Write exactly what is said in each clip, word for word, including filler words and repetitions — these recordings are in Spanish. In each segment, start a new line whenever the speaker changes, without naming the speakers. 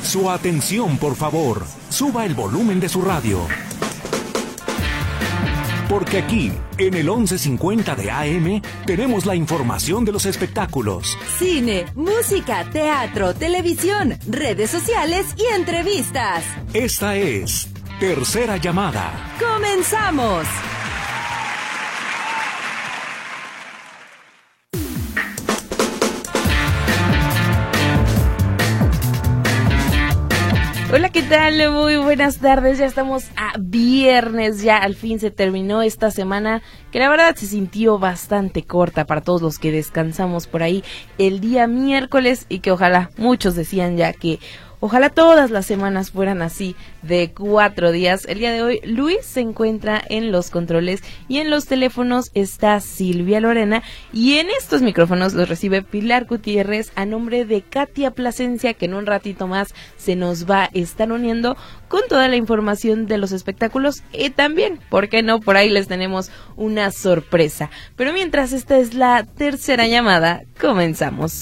Su atención, por favor. Suba el volumen de su radio. Porque aquí, en el once cincuenta de A M, tenemos la información de los espectáculos.
Cine, música, teatro, televisión, redes sociales y entrevistas.
Esta es Tercera Llamada.
¡Comenzamos!
Hola, ¿qué tal? Muy buenas tardes, ya estamos a viernes, ya al fin se terminó esta semana, que la verdad se sintió bastante corta para todos los que descansamos por ahí el día miércoles y que ojalá, muchos decían ya que ojalá todas las semanas fueran así, de cuatro días. El día de hoy, Luis se encuentra en los controles y en los teléfonos está Silvia Lorena. Y en estos micrófonos los recibe Pilar Gutiérrez a nombre de Katia Plasencia, que en un ratito más se nos va a estar uniendo con toda la información de los espectáculos. Y también, ¿por qué no? Por ahí les tenemos una sorpresa. Pero mientras, esta es la tercera llamada, comenzamos.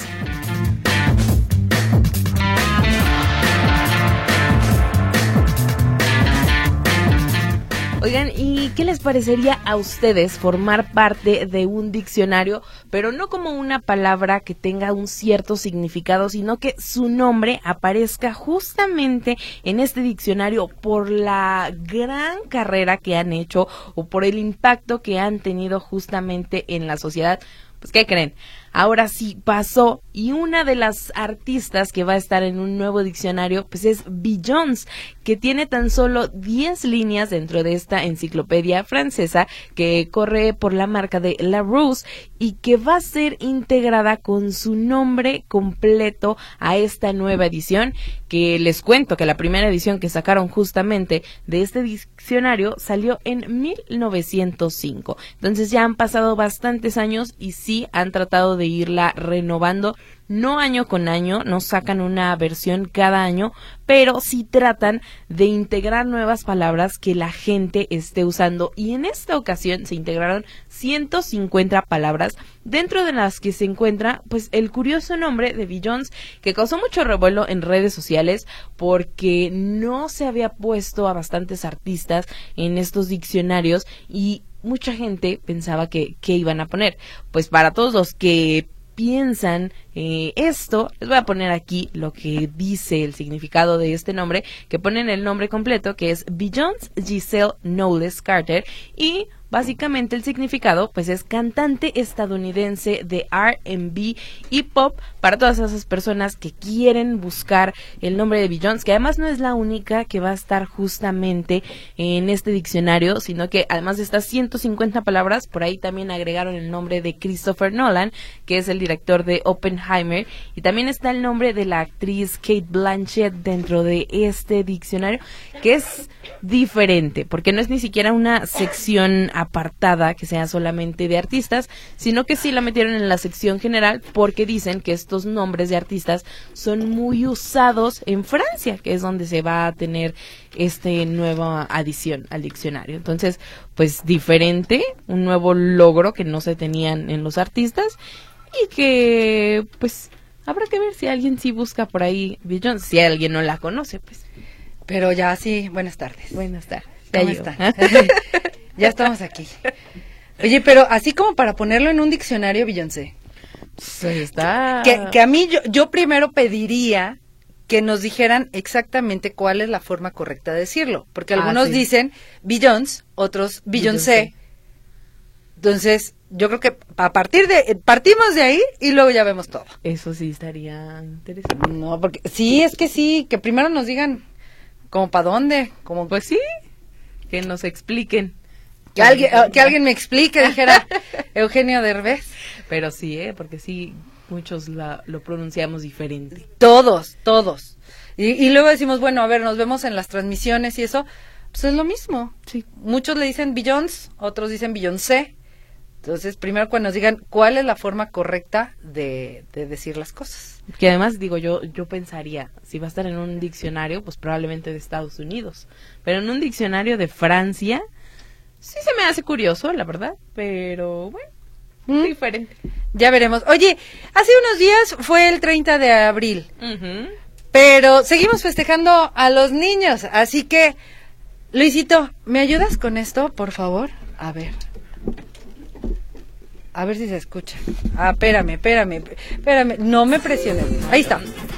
Oigan, ¿y qué les parecería a ustedes formar parte de un diccionario, pero no como una palabra que tenga un cierto significado, sino que su nombre aparezca justamente en este diccionario por la gran carrera que han hecho o por el impacto que han tenido justamente en la sociedad? Pues, ¿qué creen? Ahora sí pasó, y una de las artistas que va a estar en un nuevo diccionario pues es Beyoncé, que tiene tan solo diez líneas dentro de esta enciclopedia francesa que corre por la marca de Larousse y que va a ser integrada con su nombre completo a esta nueva edición, que les cuento que la primera edición que sacaron justamente de este diccionario salió en mil novecientos cinco. Entonces ya han pasado bastantes años y sí han tratado de irla renovando, no año con año, no sacan una versión cada año, pero sí tratan de integrar nuevas palabras que la gente esté usando, y en esta ocasión se integraron ciento cincuenta palabras, dentro de las que se encuentra pues el curioso nombre de Beyoncé, que causó mucho revuelo en redes sociales porque no se había puesto a bastantes artistas en estos diccionarios y mucha gente pensaba que, que iban a poner. Pues para todos los que piensan eh, esto, les voy a poner aquí lo que dice el significado de este nombre, que ponen el nombre completo, que es Beyoncé Giselle Knowles Carter, y básicamente el significado pues es cantante estadounidense de R and B y pop. Para todas esas personas que quieren buscar el nombre de Beyoncé, que además no es la única que va a estar justamente en este diccionario, sino que además de estas ciento cincuenta palabras, por ahí también agregaron el nombre de Christopher Nolan, que es el director de Oppenheimer, y también está el nombre de la actriz Cate Blanchett dentro de este diccionario, que es diferente, porque no es ni siquiera una sección apartada que sea solamente de artistas, sino que sí la metieron en la sección general porque dicen que estos nombres de artistas son muy usados en Francia, que es donde se va a tener este nueva adición al diccionario. Entonces, pues diferente, un nuevo logro que no se tenían en los artistas y que pues habrá que ver si alguien sí busca por ahí Beyoncé, si alguien no la conoce, pues.
Pero ya sí, buenas tardes.
Buenas tardes.
¿Cómo están? Ya estamos aquí. Oye, pero así como para ponerlo en un diccionario, Beyoncé.
Pues está.
Que, que a mí, yo, yo primero pediría que nos dijeran exactamente cuál es la forma correcta de decirlo. Porque algunos ah, sí. dicen Beyoncé, otros Beyoncé. Beyoncé. Entonces, yo creo que a partir de, partimos de ahí y luego ya vemos todo.
Eso sí estaría interesante.
No, porque sí, es que sí, que primero nos digan como para dónde, como
pues sí, que nos expliquen.
Que alguien, que alguien me explique, dijera Eugenio Derbez.
Pero sí, ¿eh? Porque sí, muchos la, lo pronunciamos diferente.
Todos, todos. Y, y luego decimos, bueno, a ver, nos vemos en las transmisiones y eso, pues es lo mismo.
Sí.
Muchos le dicen Beyoncé, otros dicen Beyoncé. Entonces, primero cuando nos digan cuál es la forma correcta de, de decir las cosas.
Que además, digo, yo yo pensaría, si va a estar en un diccionario, pues probablemente de Estados Unidos. Pero en un diccionario de Francia, sí se me hace curioso, la verdad. Pero bueno, ¿Mm? diferente.
Ya veremos. Oye, hace unos días fue el treinta de abril.
Uh-huh.
Pero seguimos festejando a los niños, así que, Luisito, ¿me ayudas con esto, por favor? A ver. A ver si se escucha. Ah, espérame, espérame, espérame. No me presiones. Ahí está.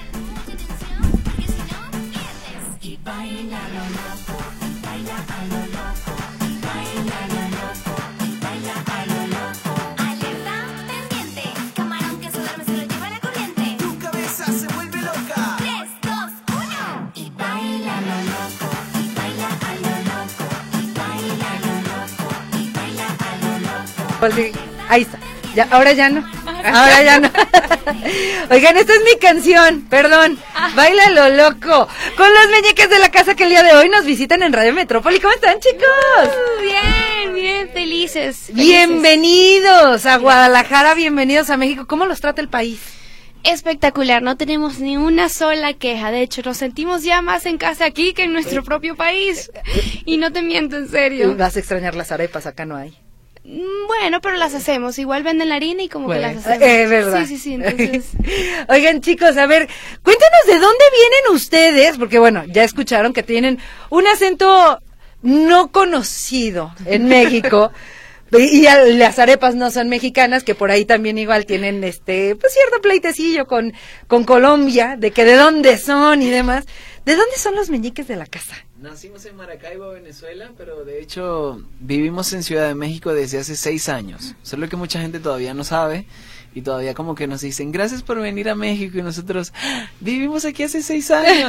Ahí está. Ya, ahora ya no. Ahora ya no. Oigan, esta es mi canción, perdón. Baila lo loco. Con los meñiques de la casa que el día de hoy nos visitan en Radio Metrópoli. ¿Cómo están, chicos?
Uh, bien, bien, felices, felices.
Bienvenidos a Guadalajara, bienvenidos a México. ¿Cómo los trata el país?
Espectacular, no tenemos ni una sola queja. De hecho, nos sentimos ya más en casa aquí que en nuestro propio país. Y no te miento, en serio.
Vas a extrañar las arepas, acá no hay.
Bueno, pero las hacemos. Igual venden la harina y como bueno, que las hacemos.
Es eh, verdad.
Sí, sí, sí. Entonces...
Oigan, chicos, a ver, cuéntanos de dónde vienen ustedes, porque bueno, ya escucharon que tienen un acento no conocido en México. Y las arepas no son mexicanas, que por ahí también igual tienen este, pues cierto pleitecillo con, con Colombia, de que de dónde son y demás. ¿De dónde son los meñiques de la casa?
Nacimos en Maracaibo, Venezuela, pero de hecho vivimos en Ciudad de México desde hace seis años. Solo que mucha gente todavía no sabe y todavía como que nos dicen gracias por venir a México y nosotros vivimos aquí hace seis años.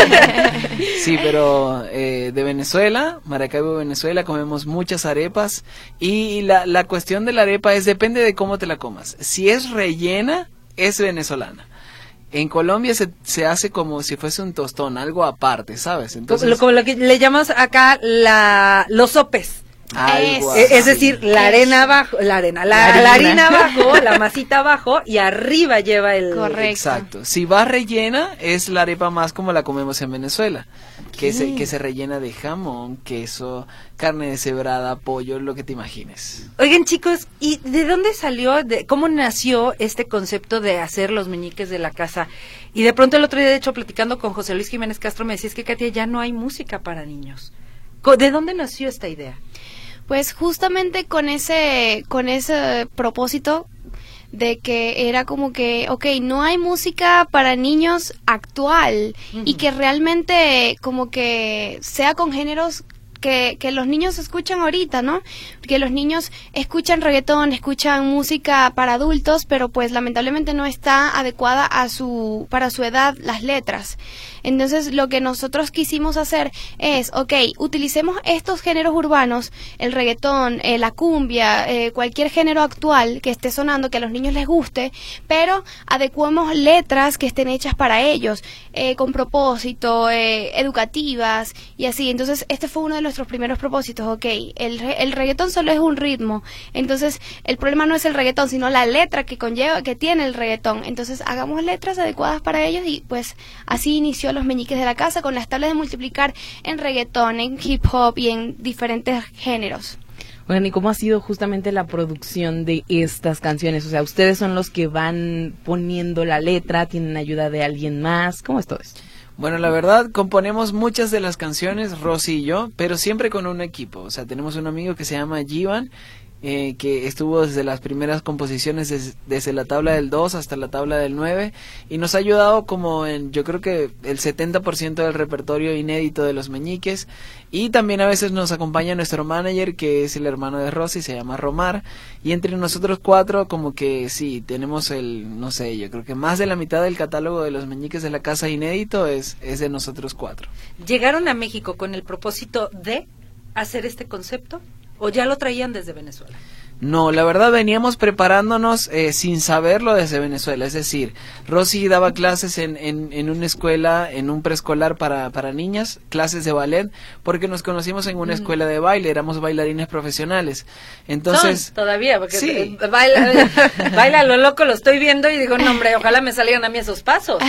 Sí, pero eh, de Venezuela, Maracaibo, Venezuela, comemos muchas arepas y la, la cuestión de la arepa es depende de cómo te la comas. Si es rellena, es venezolana. En Colombia se, se hace como si fuese un tostón, algo aparte, ¿sabes? Entonces,
como, como lo que le llamamos acá la, los sopes.
Algo
es, es decir, la arena abajo, la arena, la, la, la harina abajo, la masita abajo y arriba lleva el...
Correcto.
Exacto. Si va rellena, es la arepa más como la comemos en Venezuela, que se, que se rellena de jamón, queso, carne deshebrada, pollo, lo que te imagines.
Oigan, chicos, ¿y de dónde salió, de cómo nació este concepto de hacer los meñiques de la casa? Y de pronto el otro día, de hecho, platicando con José Luis Jiménez Castro, me decía, es que Katia, ya no hay música para niños. ¿De dónde nació esta idea?
Pues justamente con ese, con ese propósito de que era como que, ok, no hay música para niños actual uh-huh. y que realmente como que sea con géneros que, que los niños escuchan ahorita, ¿no? Porque los niños escuchan reggaetón, escuchan música para adultos, pero pues lamentablemente no está adecuada a su, para su edad las letras. Entonces lo que nosotros quisimos hacer es, ok, utilicemos estos géneros urbanos, el reggaetón, eh, la cumbia, eh, cualquier género actual que esté sonando, que a los niños les guste, pero adecuemos letras que estén hechas para ellos, eh, con propósito, eh, educativas y así. Entonces este fue uno de nuestros primeros propósitos, ok, el, el reggaetón solo es un ritmo, entonces el problema no es el reggaetón, sino la letra que conlleva, que tiene el reggaetón. Entonces hagamos letras adecuadas para ellos y pues así inició los meñiques de la casa con las tablas de multiplicar en reggaetón, en hip hop y en diferentes géneros.
Bueno, ¿y cómo ha sido justamente la producción de estas canciones? O sea, ¿ustedes son los que van poniendo la letra? ¿Tienen ayuda de alguien más? ¿Cómo es todo esto?
Bueno, la verdad, componemos muchas de las canciones, Rosy y yo, pero siempre con un equipo. O sea, tenemos un amigo que se llama Givan, Eh, que estuvo desde las primeras composiciones, des, desde la tabla del dos hasta la tabla del nueve, y nos ha ayudado como en, yo creo que el setenta por ciento del repertorio inédito de los meñiques, y también a veces nos acompaña nuestro manager, que es el hermano de Rosy, se llama Romar, y entre nosotros cuatro como que sí, tenemos el, no sé, yo creo que más de la mitad del catálogo de los meñiques de la casa inédito es, es de nosotros cuatro.
¿Llegaron a México con el propósito de hacer este concepto? ¿O ya lo traían desde Venezuela?
No, la verdad veníamos preparándonos eh, sin saberlo desde Venezuela, es decir, Rosy daba clases en, en, en una escuela, en un preescolar para, para niñas, clases de ballet, porque nos conocimos en una mm. escuela de baile, éramos bailarines profesionales. Entonces,
son, todavía, porque
sí.
baila, baila lo loco, lo estoy viendo y digo, no hombre, ojalá me salieran a mí esos pasos.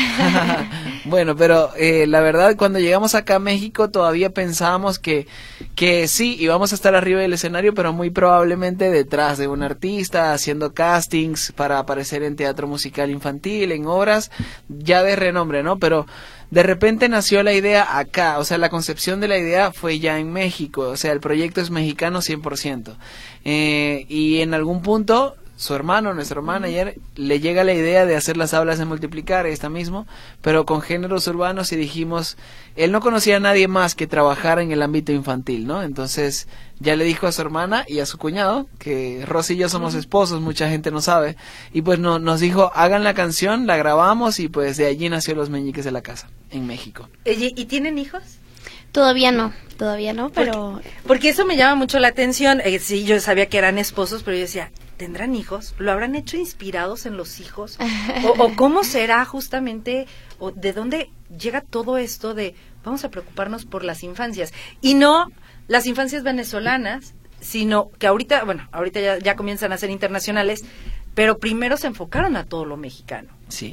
Bueno, pero eh, la verdad cuando llegamos acá a México todavía pensábamos que, que sí, íbamos a estar arriba del escenario, pero muy probablemente detrás de un artista, haciendo castings para aparecer en teatro musical infantil, en obras ya de renombre, ¿no? Pero De repente nació la idea acá, o sea, la concepción de la idea fue ya en México, o sea, el proyecto es mexicano cien por ciento. Eh, y en algún punto, su hermano, nuestro manager, le llega la idea de hacer las tablas de multiplicar, esta mismo, pero con géneros urbanos, y dijimos, él no conocía a nadie más que trabajara en el ámbito infantil, ¿no? Entonces, ya le dijo a su hermana y a su cuñado, que Rosy y yo somos esposos, mucha gente no sabe, y pues no, nos dijo, hagan la canción, la grabamos, y pues de allí nació Los Meñiques de la Casa, en México.
Oye, ¿y tienen hijos?
Todavía no, todavía no, pero...
Porque, porque eso me llama mucho la atención. Eh, sí, yo sabía que eran esposos, pero yo decía, ¿tendrán hijos? ¿Lo habrán hecho inspirados en los hijos? O, o cómo será justamente, o de dónde llega todo esto de vamos a preocuparnos por las infancias? Y no las infancias venezolanas, sino que ahorita, bueno, ahorita ya, ya comienzan a ser internacionales, pero primero se enfocaron a todo lo mexicano.
Sí.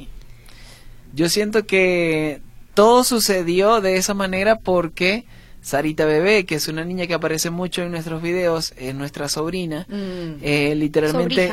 Yo siento que todo sucedió de esa manera porque Sarita Bebé, que es una niña que aparece mucho en nuestros videos, es nuestra sobrina, mm. eh, literalmente...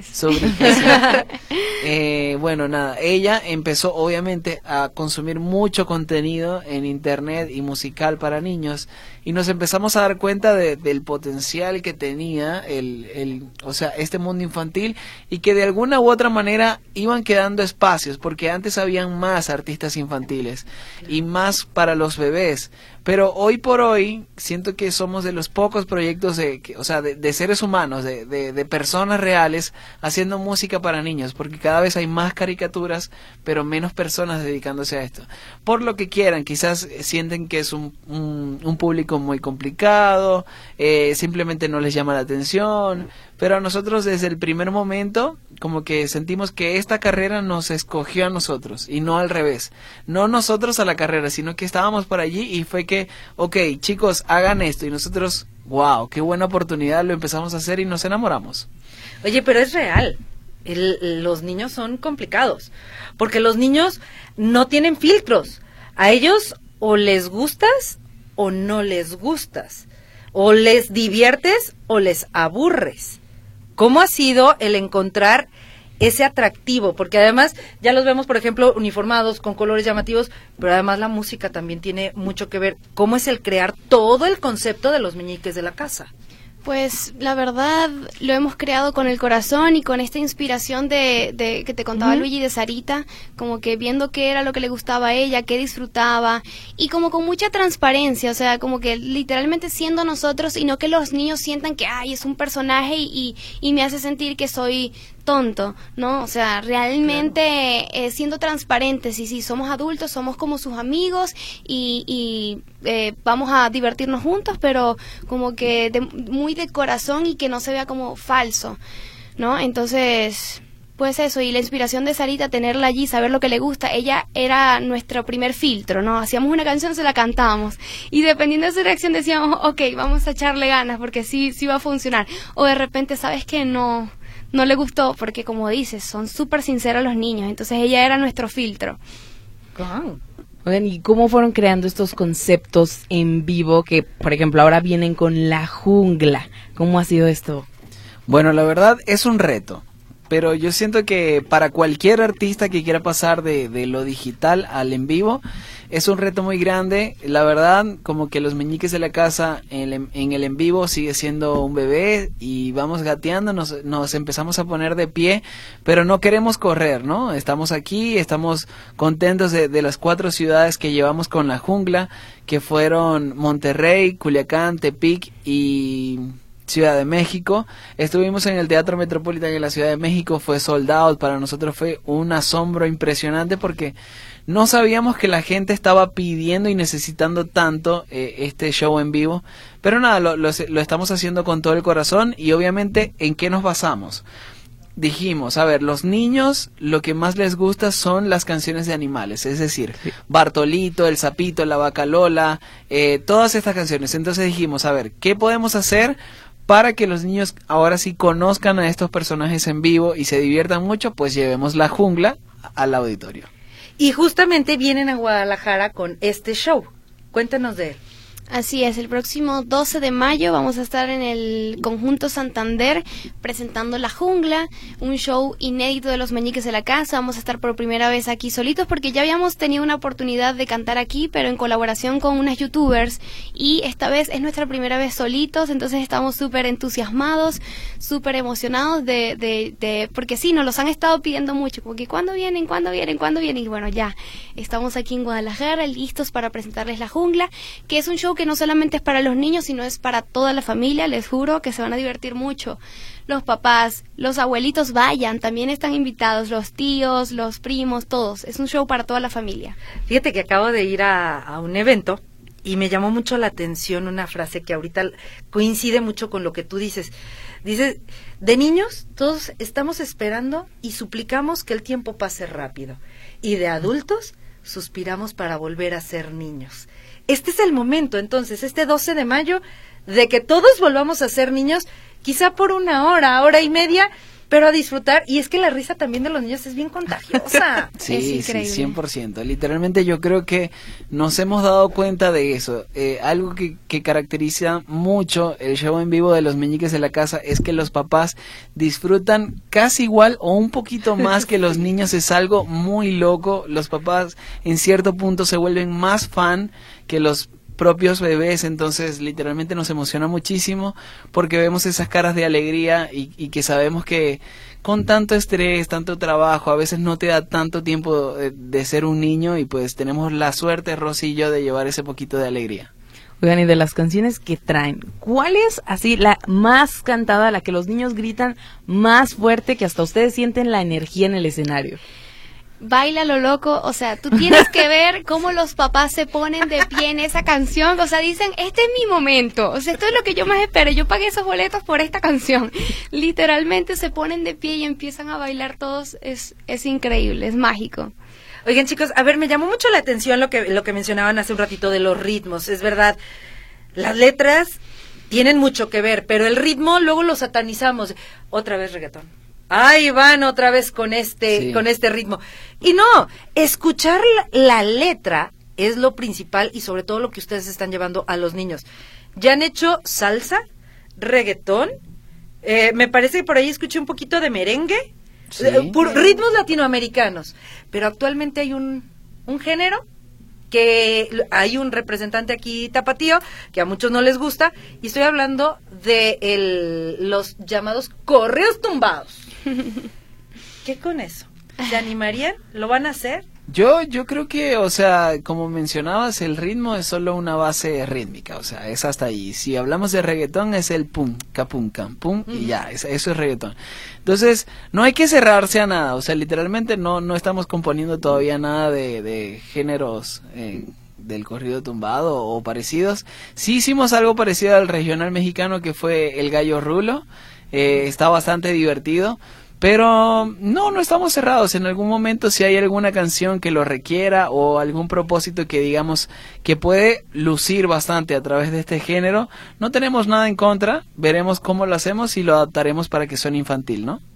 Sobrija. Sí. eh, bueno, nada, ella empezó obviamente a consumir mucho contenido en internet y musical para niños, y nos empezamos a dar cuenta de, del potencial que tenía el, el, o sea, este mundo infantil, y que de alguna u otra manera iban quedando espacios, porque antes habían más artistas infantiles y más para los bebés, pero hoy por hoy siento que somos de los pocos proyectos de, o sea, de, de seres humanos, de, de, de personas reales haciendo música para niños, porque cada vez hay más caricaturas, pero menos personas dedicándose a esto. Por lo que quieran, quizás sienten que es un, un, un público muy complicado, eh, simplemente no les llama la atención, pero a nosotros desde el primer momento como que sentimos que esta carrera nos escogió a nosotros y no al revés, no nosotros a la carrera, sino que estábamos por allí y fue que, ok, chicos, hagan esto, y nosotros, wow, qué buena oportunidad, lo empezamos a hacer y nos enamoramos.
Oye, pero es real, el, los niños son complicados, porque los niños no tienen filtros, a ellos o les gustas o no les gustas, o les diviertes o les aburres. ¿Cómo ha sido el encontrar ese atractivo? Porque además ya los vemos, por ejemplo, uniformados, con colores llamativos, pero además la música también tiene mucho que ver. ¿Cómo es el crear todo el concepto de Los Meñiques de la Casa?
Pues la verdad lo hemos creado con el corazón y con esta inspiración de, de que te contaba uh-huh. Luigi, de Sarita, como que viendo qué era lo que le gustaba a ella, qué disfrutaba, y como con mucha transparencia, o sea, como que literalmente siendo nosotros, y no que los niños sientan que ay, es un personaje y, y, y me hace sentir que soy tonto, ¿no? O sea, realmente claro. eh, siendo transparentes, y si somos adultos, somos como sus amigos y, y eh, vamos a divertirnos juntos, pero como que de, muy de corazón, y que no se vea como falso, ¿no? Entonces, pues eso, y la inspiración de Sarita, tenerla allí, saber lo que le gusta, ella era nuestro primer filtro, ¿no? Hacíamos una canción, se la cantábamos, y dependiendo de su reacción decíamos, ok, vamos a echarle ganas, porque sí, sí va a funcionar, o de repente, ¿sabes qué? No... no le gustó, porque como dices, son súper sinceros los niños, entonces ella era nuestro filtro.
Wow. Oigan, ¿y cómo fueron creando estos conceptos en vivo que, por ejemplo, ahora vienen con La Jungla? ¿Cómo ha sido esto?
Bueno, la verdad es un reto, pero yo siento que para cualquier artista que quiera pasar de, de lo digital al en vivo, es un reto muy grande. La verdad, como que Los Meñiques de la Casa en, en el en vivo sigue siendo un bebé, y vamos gateando, nos, nos empezamos a poner de pie, pero no queremos correr, ¿no? Estamos aquí, estamos contentos de, de las cuatro ciudades que llevamos con La Jungla, que fueron Monterrey, Culiacán, Tepic y Ciudad de México. Estuvimos en el Teatro Metropolitan en la Ciudad de México, fue sold out, para nosotros fue un asombro impresionante, porque no sabíamos que la gente estaba pidiendo y necesitando tanto eh, este show en vivo, pero nada, lo, lo, lo estamos haciendo con todo el corazón. Y obviamente, ¿en qué nos basamos? Dijimos, a ver, los niños lo que más les gusta son las canciones de animales, es decir, sí. Bartolito, El Sapito, La Vaca Lola, eh, todas estas canciones. Entonces dijimos, a ver, ¿qué podemos hacer para que los niños ahora sí conozcan a estos personajes en vivo y se diviertan mucho? Pues llevemos La Jungla al auditorio.
Y justamente vienen a Guadalajara con este show. Cuéntanos de él.
Así es, el próximo doce de mayo vamos a estar en el Conjunto Santander presentando La Jungla, un show inédito de los Meñiques de la Casa. Vamos a estar por primera vez aquí solitos porque ya habíamos tenido una oportunidad de cantar aquí, pero en colaboración con unas youtubers, y esta vez es nuestra primera vez solitos, entonces estamos súper entusiasmados, súper emocionados de, de, de, porque sí, nos los han estado pidiendo mucho, como que ¿cuándo vienen? ¿Cuándo vienen? ¿Cuándo vienen? Y bueno, ya, estamos aquí en Guadalajara listos para presentarles La Jungla, que es un show que no solamente es para los niños, sino es para toda la familia. Les juro que se van a divertir mucho. Los papás, los abuelitos vayan, también están invitados, los tíos, los primos, todos. Es un show para toda la familia.
Fíjate que acabo de ir a, a un evento y me llamó mucho la atención una frase que ahorita coincide mucho con lo que tú dices. Dices, de niños todos estamos esperando y suplicamos que el tiempo pase rápido, y de adultos suspiramos para volver a ser niños. Este es el momento, entonces, este doce de mayo, de que todos volvamos a ser niños, quizá por una hora, hora y media, pero a disfrutar. Y es que la risa también de los niños es bien contagiosa.
Sí,
es increíble.
Sí, cien por ciento. Literalmente yo creo que nos hemos dado cuenta de eso. Eh, algo que, que caracteriza mucho el show en vivo de los Meñiques de la Casa es que los papás disfrutan casi igual o un poquito más que los niños. Es algo muy loco. Los papás en cierto punto se vuelven más fan que los propios bebés, entonces literalmente nos emociona muchísimo porque vemos esas caras de alegría y, y que sabemos que con tanto estrés, tanto trabajo, a veces no te da tanto tiempo de, de ser un niño, y pues tenemos la suerte, Rosy y yo, de llevar ese poquito de alegría.
Oigan, y de las canciones que traen, ¿cuál es así la más cantada, la que los niños gritan más fuerte, que hasta ustedes sienten la energía en el escenario?
Baila lo loco, o sea, tú tienes que ver cómo los papás se ponen de pie en esa canción, o sea, dicen, este es mi momento, o sea, esto es lo que yo más espero, yo pagué esos boletos por esta canción. Literalmente se ponen de pie y empiezan a bailar todos, es, es increíble, es mágico.
Oigan, chicos, a ver, me llamó mucho la atención lo que, lo que mencionaban hace un ratito de los ritmos, es verdad, las letras tienen mucho que ver, pero el ritmo luego lo satanizamos, otra vez reggaetón. Ahí van otra vez con este, sí. con este ritmo. Y no, escuchar la, la letra es lo principal, y sobre todo lo que ustedes están llevando a los niños. Ya han hecho salsa, reggaetón, eh, me parece que por ahí escuché un poquito de merengue, sí. eh, por ritmos latinoamericanos. Pero actualmente hay un, un género que hay un representante aquí tapatío que a muchos no les gusta, y estoy hablando de el, los llamados correos tumbados. ¿Qué con eso? ¿Se animarían? ¿Lo van a hacer?
Yo yo creo que, o sea, como mencionabas, el ritmo es solo una base rítmica, o sea, es hasta ahí. Si hablamos de reggaetón, es el pum, capum, cam, pum, mm. y ya, es, eso es reggaetón. Entonces, no hay que cerrarse a nada, o sea, literalmente no no estamos componiendo todavía nada de, de géneros eh, del corrido tumbado o parecidos. Sí hicimos algo parecido al regional mexicano, que fue el Gallo Rulo, eh, está bastante divertido. Pero no, no estamos cerrados. En algún momento, si hay alguna canción que lo requiera o algún propósito que digamos que puede lucir bastante a través de este género, no tenemos nada en contra. Veremos cómo lo hacemos y lo adaptaremos para que suene infantil, ¿no?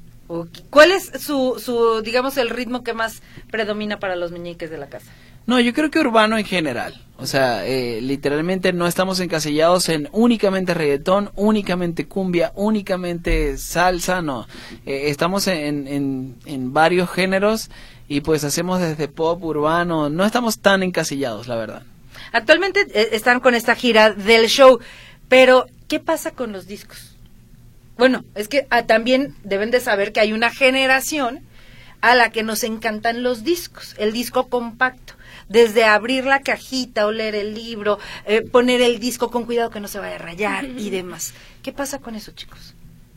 ¿Cuál es su, su, digamos, el ritmo que más predomina para los Meñiques de la Casa?
No, yo creo que urbano en general. O sea, eh, literalmente no estamos encasillados en únicamente reggaetón, únicamente cumbia, únicamente salsa, no. Eh, estamos en, en, en varios géneros y pues hacemos desde pop, urbano, no estamos tan encasillados, la verdad.
Actualmente eh, están con esta gira del show, pero ¿qué pasa con los discos? Bueno, es que ah, también deben de saber que hay una generación a la que nos encantan los discos, el disco compacto. Desde abrir la cajita, oler el libro, eh, poner el disco con cuidado que no se vaya a rayar y demás. ¿Qué pasa con eso, chicos?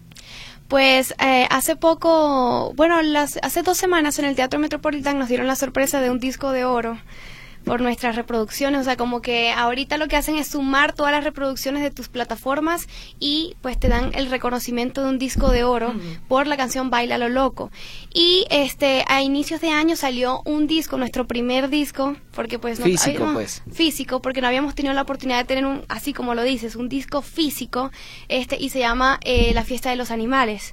Pues eh, hace poco, bueno, las, hace dos semanas en el Teatro Metropolitan nos dieron la sorpresa de un disco de oro por nuestras reproducciones, o sea, como que ahorita lo que hacen es sumar todas las reproducciones de tus plataformas y pues te dan el reconocimiento de un disco de oro uh-huh. por la canción Baila lo Loco. Y este a inicios de año salió un disco, nuestro primer disco, porque pues no,
físico,
no,
pues.
Físico, porque no habíamos tenido la oportunidad de tener un, así como lo dices, un disco físico, este y se llama eh, La Fiesta de los Animales.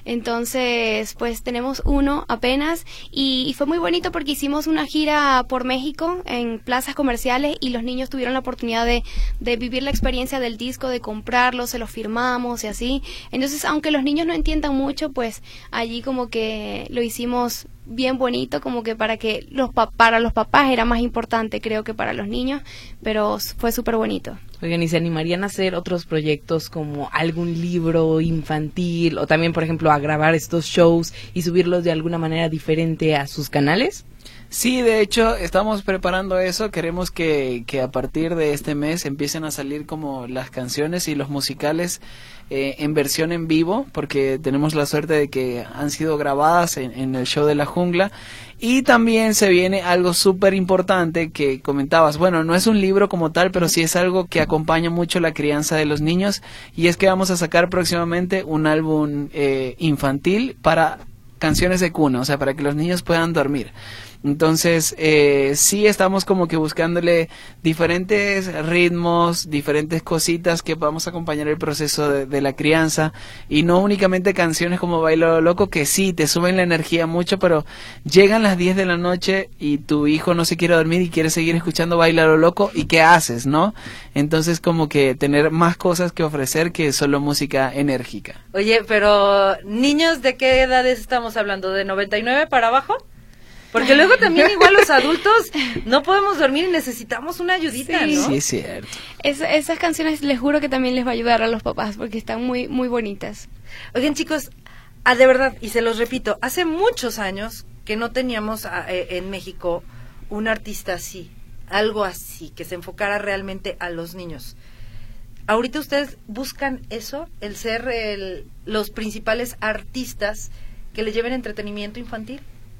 Entonces, pues tenemos uno apenas y, y fue muy bonito porque hicimos una gira por México en plazas comerciales y los niños tuvieron la oportunidad de, de vivir la experiencia del disco, de comprarlo, se lo firmamos y así. Entonces, aunque los niños no entiendan mucho, pues allí como que lo hicimos bien bonito, como que para que los pa- para los papás era más importante, creo, que para los niños, pero fue súper bonito.
Oigan, ¿y se animarían a hacer otros proyectos como algún libro infantil o también, por ejemplo, a grabar estos shows y subirlos de alguna manera diferente a sus canales?
Sí, de hecho, estamos preparando eso. Queremos que, que a partir de este mes empiecen a salir como las canciones y los musicales eh, en versión en vivo, porque tenemos la suerte de que han sido grabadas en, en el show de la jungla. Y también se viene algo súper importante que comentabas. Bueno, no es un libro como tal, pero sí es algo que acompaña mucho la crianza de los niños. Y es que vamos a sacar próximamente un álbum eh, infantil para canciones de cuna, o sea, para que los niños puedan dormir. Entonces, eh, sí estamos como que buscándole diferentes ritmos, diferentes cositas que vamos a acompañar el proceso de, de la crianza, y no únicamente canciones como Baila lo Loco, que sí, te suben la energía mucho, pero llegan las diez de la noche y tu hijo no se quiere dormir y quiere seguir escuchando Baila lo Loco, ¿y qué haces, no? Entonces, como que tener más cosas que ofrecer que solo música enérgica.
Oye, pero ¿niños de qué edades estamos hablando? ¿De noventa y nueve para abajo? Porque luego también igual los adultos no podemos dormir y necesitamos una ayudita,
Sí.
¿no?
Sí, es cierto.
Es, esas canciones les juro que también les va a ayudar a los papás porque están muy muy bonitas.
Oigan, chicos, ah, de verdad, y se los repito, hace muchos años que no teníamos ah, eh, en México un artista así, algo así, que se enfocara realmente a los niños. Ahorita ustedes buscan eso, el ser el, los principales artistas que le lleven entretenimiento infantil.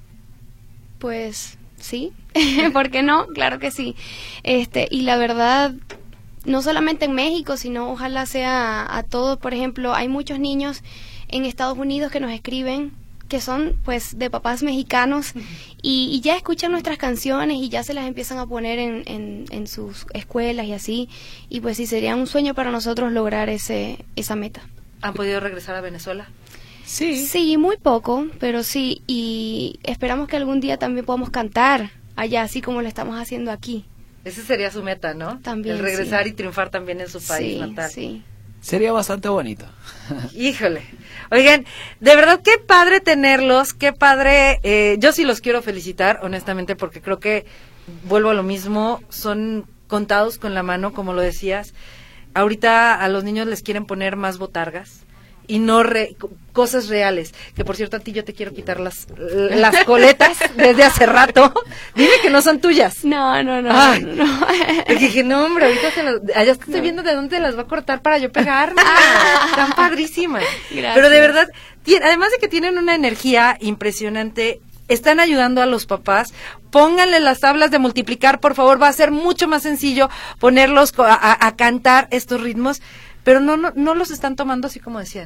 Pues sí, ¿por qué no? Claro que sí. Este, y la verdad, no solamente en México, sino ojalá sea a todos. Por ejemplo, hay muchos niños en Estados Unidos que nos escriben que son pues de papás mexicanos y, y ya escuchan nuestras canciones y ya se las empiezan a poner en, en, en sus escuelas y así. Y pues sí, sería un sueño para nosotros lograr ese esa meta.
¿Han podido regresar a Venezuela?
Sí.
Sí, muy poco, pero sí, y esperamos que algún día también podamos cantar allá, así como lo estamos haciendo aquí.
Ese sería su meta, ¿no?
También,
el regresar
sí.
y triunfar también en su país
Sí,
natal.
sí.
Sería bastante bonito.
Híjole. Oigan, de verdad qué padre tenerlos, qué padre. Eh, yo sí los quiero felicitar, honestamente, porque creo que, vuelvo a lo mismo, son contados con la mano, como lo decías. Ahorita a los niños les quieren poner más botargas y no re, cosas reales, que por cierto a ti yo te quiero quitar las las coletas desde hace rato. Dime que no son tuyas.
No, no, no.
Ay,
no, no.
Porque dije, no, hombre, ahorita se las, allá estoy viendo de dónde las va a cortar para yo pegarme. Están padrísimas.
Gracias.
Pero de verdad, tiene, además de que tienen una energía impresionante, están ayudando a los papás. Pónganle las tablas de multiplicar, por favor, va a ser mucho más sencillo ponerlos a, a, a cantar estos ritmos. Pero no, no no los están tomando así como decían,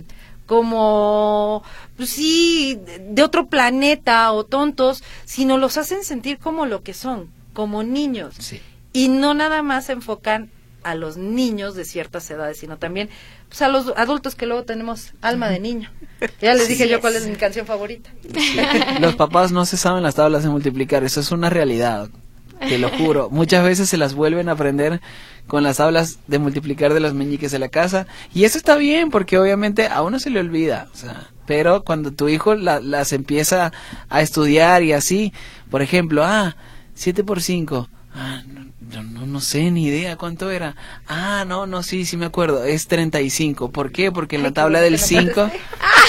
como, pues sí, de otro planeta o tontos, sino los hacen sentir como lo que son, como niños.
Sí.
Y no nada más se enfocan a los niños de ciertas edades, sino también pues, a los adultos que luego tenemos alma de niño. Ya les dije
Sí
yo
es.
cuál es mi canción favorita.
Los papás no se saben las tablas de multiplicar, eso es una realidad, te lo juro. Muchas veces se las vuelven a aprender con las tablas de multiplicar de los meñiques de la casa, y eso está bien porque obviamente a uno se le olvida, o sea, pero cuando tu hijo la, las empieza a estudiar y así, por ejemplo, ah, siete por cinco, ah, no, no, no sé ni idea cuánto era, ah, no, no, sí, sí me acuerdo, es treinta y cinco, ¿por qué? Porque en la
Ay,
tabla
qué
del
bueno que no
cinco...
contesté.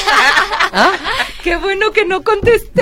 ¿Ah?
¡Qué bueno que no contesté!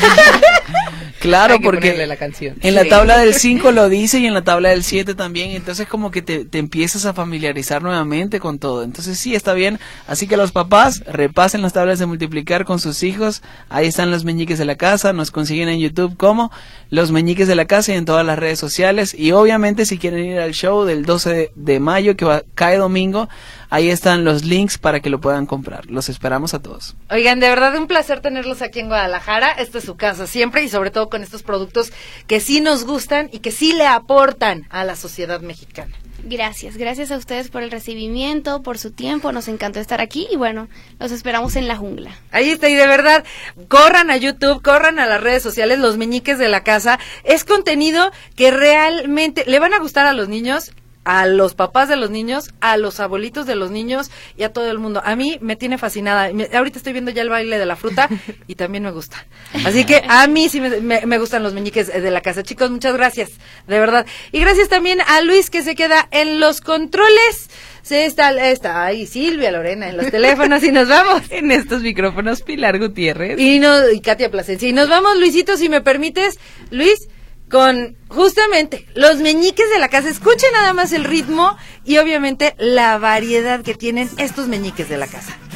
Claro,
Hay que
porque
ponerle la canción.
en la tabla del cinco lo dice y en la tabla del siete también, entonces como que te, te empiezas a familiarizar nuevamente con todo, entonces sí, está bien, así que los papás repasen las tablas de multiplicar con sus hijos, ahí están los meñiques de la casa, nos consiguen en YouTube como Los Meñiques de la Casa y en todas las redes sociales, y obviamente si quieren ir al show del doce de mayo que va, cae domingo, ahí están los links para que lo puedan comprar, los esperamos a todos.
Oigan, de verdad un placer tenerlos aquí en Guadalajara, esta es su casa siempre y sobre todo con estos productos que sí nos gustan y que sí le aportan a la sociedad mexicana.
Gracias, gracias a ustedes por el recibimiento, por su tiempo, nos encantó estar aquí y bueno, los esperamos en la jungla.
Ahí está, y de verdad, corran a YouTube, corran a las redes sociales, Los Meñiques de la Casa, es contenido que realmente le van a gustar a los niños, a los papás de los niños, a los abuelitos de los niños y a todo el mundo. A mí me tiene fascinada. Me, ahorita estoy viendo ya el baile de la fruta y también me gusta. Así que a mí sí me, me, me gustan los meñiques de la casa. Chicos, muchas gracias, de verdad. Y gracias también a Luis, que se queda en los controles. Se está, está ahí Silvia Lorena en los teléfonos y nos vamos.
En estos micrófonos, Pilar Gutiérrez.
Y, no, y Katia Plasencia. Y nos vamos, Luisito, si me permites, Luis, con justamente los meñiques de la casa. Escuchen nada más el ritmo y obviamente la variedad que tienen estos meñiques de la casa.